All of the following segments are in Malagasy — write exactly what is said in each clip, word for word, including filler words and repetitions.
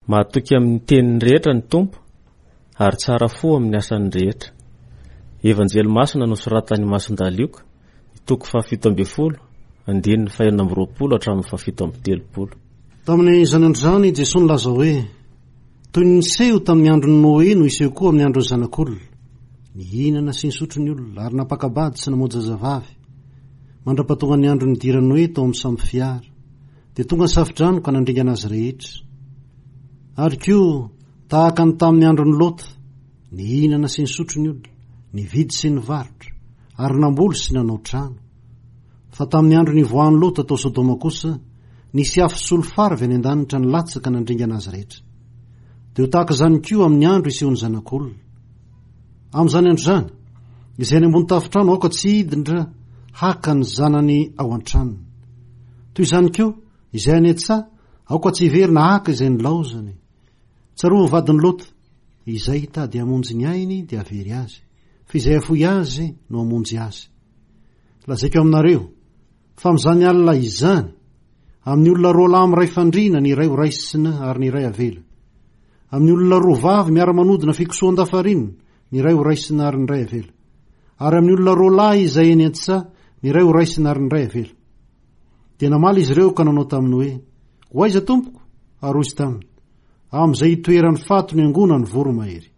mahatoky amin'ny teniny rehetra ny tompo ary tsara fo amin'ny asany rehetra. Evanjely masina no soratany Masondalioka toko fahafito ambin'ny folo andininy fahenina amby roapolo hatramin'ny fahafito amby telopolo. Tamin'ny izany andro izany Jesosy nilaza hoe toy ny niseho tamin'ny andron'ny Noe no iseho koa amin'ny andron'ny zanak'olona, nihinana sy nisotro ny olona ary napakabady sy namonjy zazavavy mandra-pahatonga ny andro nidiran'ny Noe tao amin'ny samby fiara, dia tonga ny safidrano ka nandringa azy rehetra. Ary koa tahaka ny tamin'ny andron'ny Lota, nihinana sy nisotro ny olona, nividy sy nivarotra ary namboly sy nanao trano. Fa tamin'ny andro nivoahan'ny Lota tao Sodoma kosa, nisy afo sy olofara avy any an-danitra nilatsaka nandringa azy rehetra. Dia ho tahaka izany koa amin'ny andro isehon'ny zanak'olona. Amin'izany andro izany, izay ny ambony tafitrano aoka tsy hidindra haka ny zanany ao an-tranony. Toy izany koa, izay any an-tsaha aoka tsy hiverina haka izay nilaozany. Tsaroa ny vadin'ny Lota, izay hitady hamonjy ny ainy dia havery azy, fa izay hafoy azy no hamonjy azy. Lazaiko aminareo fa amin'izany alina izany, amin'ny olona roa lahy amiray fandriana ny iray ho raisina ary ny iray avela. Amin'ny olona roa vavy miara-manodina fikosoan-dafarinina ny iray ho raisina ary ny iray avela. Ary amin'ny olona roa lahy izay eny an-tsaha ny iray ho raisina ary ny iray avela. Dia namaly izy ireo ka nanao taminy hoe, ho aiza tompoko? Ary hoy izy taminy, amin'izay hitoeran'ny fato ny angonany voro mahery.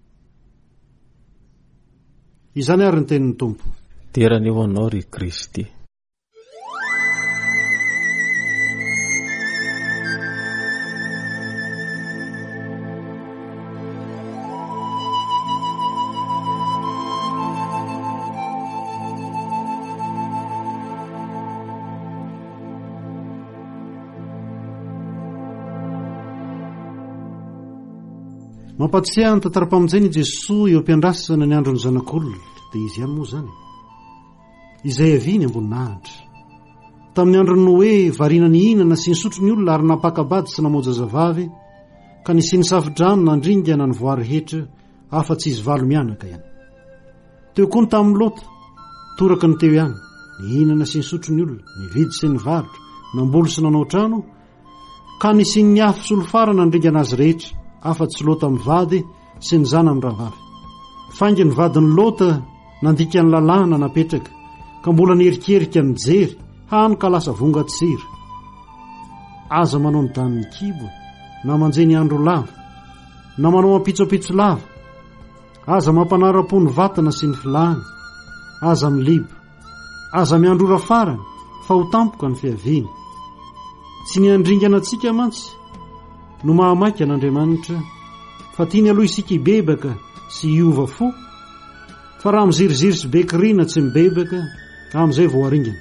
Izany ary ny tenin'ny tompo. Terany eo anao ry Kristy. Mampatsiahy ny tantara-pamonjeny Jesosy eo am-piandrasana ny andron'ny zanak'olona, dia izy ihany moa zany, izay haviany amboninahitra. Tamin'ny andron'ny Noe variana ny hinana sy nisotro ny olona ary napakabady sy namonjy zazavavy, ka nisy ny safidrano nandringa na nivoary rehetra, afa-tsy izy valo mianaka ihany. Teo koa ny tamin'ny Lota, toraka ny teo ihany, nihinana sy nisotro ny olona, nividy sy nivarotra, namboly sy nanao trano, ka nisy ny afo sy olofara nandringa azy rehetra, afa-tsy Lota mivady sy ny zana amin'ny rahavavy. Faingy ny vadin'ny Lota nandika ny lalàna napetraka, ka mbola niherikerika ny jery, hany ka lasa vongatsira. Aza manao ny daniny kibo, na manjeny andro lava, na manao mapitsopitso lava, aza mampanara-po ny vatana sy ny filany, aza miliba, aza miandrora farany, fa ho tampoka ny fiaviany. Tsy niandringana antsika mantsy no mahamaika an'Andriamanitra, fa tiany aloha isika hibebaka sy hiova fo, fa raha miziriziry sy bekirina tsy mibebaka, amin'izay vao haringana.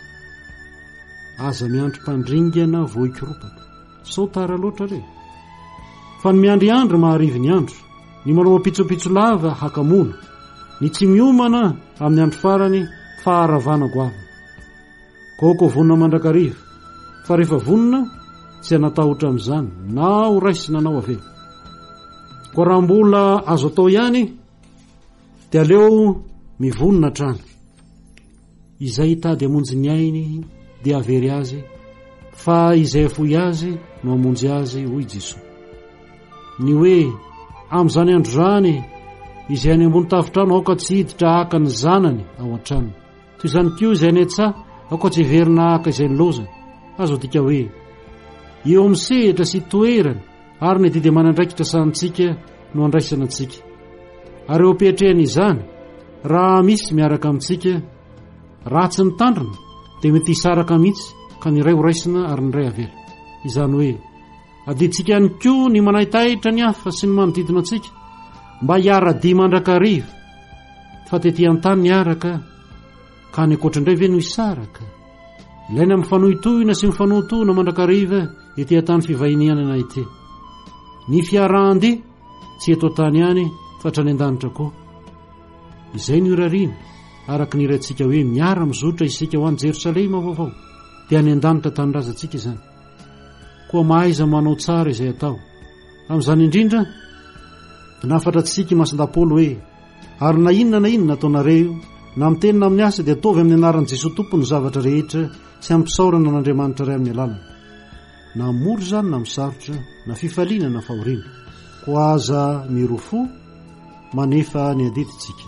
Aza miandry mpandringana vao hikoropaka, sao tara loatra re. Fa ny miandry andro maharivo ny andro, ny manao mapitsopitso lava hakamona, ny tsy miomana amin'ny andro farany faharavana goavana. Koko vonina mandrakariva, fa rehefa vonina tsy hanatahotra amin'izany, na ho raisina nanao avela. Ko raha mbola azo atao ihany, dia aleo mivonina trano. Izay hitady hamonjy ny ainy dia havery azy, fa izay hafoy azy no hamonjy azy, hoy Jesosy. Ny hoe amin'izany andro zany, izay any ambony tafitrano aoka tsy hiditra haka ny zanany ao an-tranony. Toy izany koa izay any an-tsaha aoka tsy hiverina haka izay nilozany. Azo dika hoe eo amin'ny sehatra sy toerany ary ny didy manandraikitra santsika no andraisana antsika. Ary eo ampiatrehany izany, raha misy miaraka amintsika, ratsy ny tandrina dia mety hisaraka mihitsy, ka ny iray ho raisina ary ny iray avela. Izany hoe adintsika ihany koa ny manahitahitra ny hafa sy ny manodidina antsika, mba hiara-dia mandrakariva, fa tetỳ an-tany niaraka, ka ny ankoatr'indray ve no hisaraka. Ilaina mifanohitohina sy mifanohitohina mandrakariva ety an-tany fivahinianana ety. Ny fiarahandi tsy eto an-tany ihany fa hatrany an-danitra koa. Izay ny irariana araka ny irantsika hoe miara mizotra isika ho any Jerosalema vaovao, dia any an-danitra tanindrazantsika izany. Koa mahaiza manao tsara izay atao. Amin'izany indrindra nafatra tsika masinda-Paoly hoe, ary na inona na inona ataonareo, na amin'ny teny na amin'ny asa dia ataovy amin'ny anaran'i Jesosy tompony zavatra rehetra sy ampisaorana n'Andriamanitra ray amin'ny alalana, na mory zany na misarotra, na fifaliana na fahoriana. ko aza mirofo manefa ny adiditsika.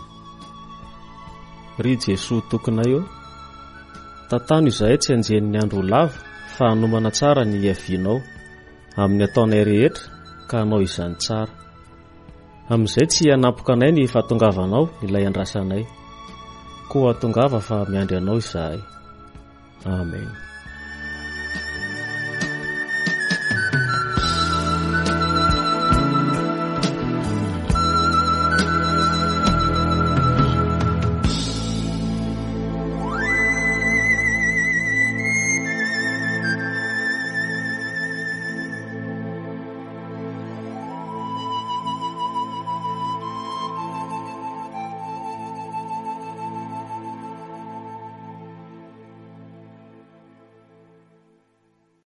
Ry Jesoa tokonay eo, tantano izahay tsy anjen'ny andro lava fa hanomana tsara ny iavianao amin'ny ataonay rehetra ka hanao izany tsara. Amin'izay tsy hanampoka anay ny fahatongavanao ilay andrasanay, koa hatongava fa miandry anao izahay. Amen.